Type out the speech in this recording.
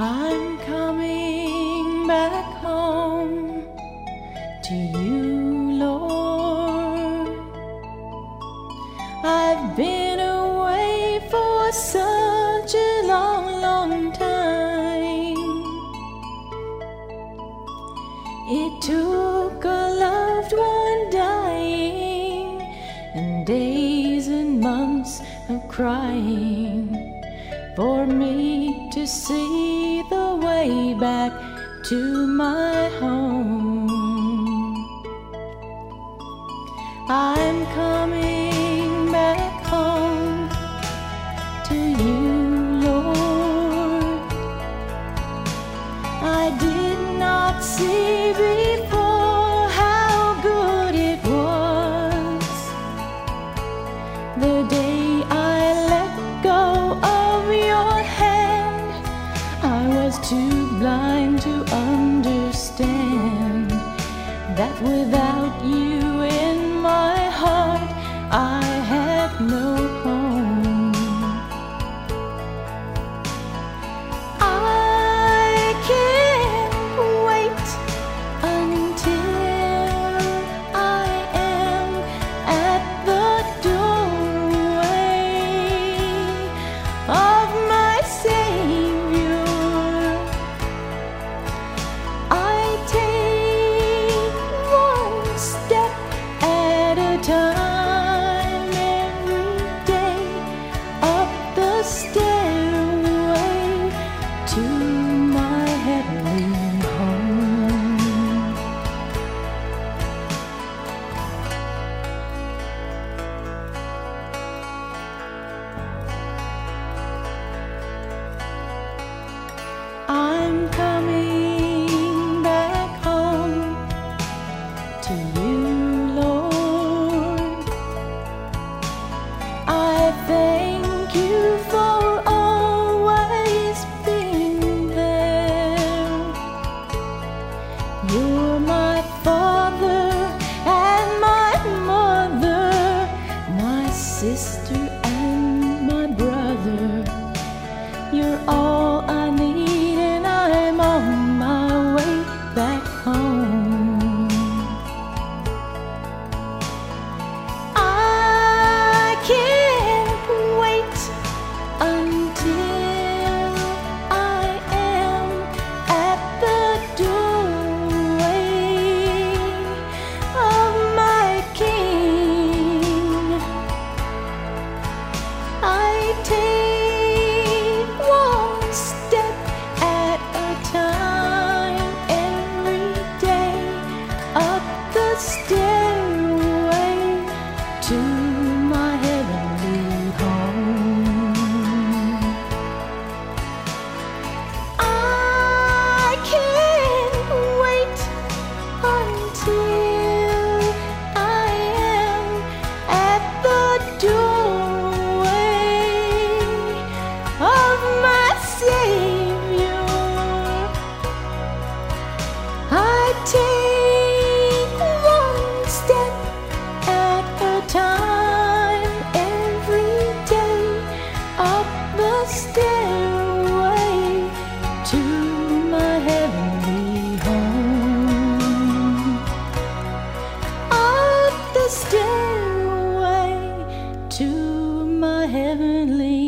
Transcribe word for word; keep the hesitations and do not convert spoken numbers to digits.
I'm coming back home to you, Lord. I've been away for such a long, long time. It took a loved one dying and days and months of crying for me to see the way back to my home. I'm coming back home to you, Lord. I did not see before how good it was the day I let go of your hand. I was too blind to understand that without you in my heart I had no home. I can't wait until I am at the doorway of my Savior. I take one step at a time every day up the stairway to my heavenly home. I'm coming back home to you, Lord. I thank you for always being there. You're my father and my mother, my sister and my brother. You're all I need, and I'm on my way back home. I can't wait until I am at the doorway of my King. I take one step at a time every day up the stairway to my heavenly home. I can't wait until I am at the doorway of my Savior. I take one step at a time every day up the stairway to my heavenly home. Up the stairway to my heavenly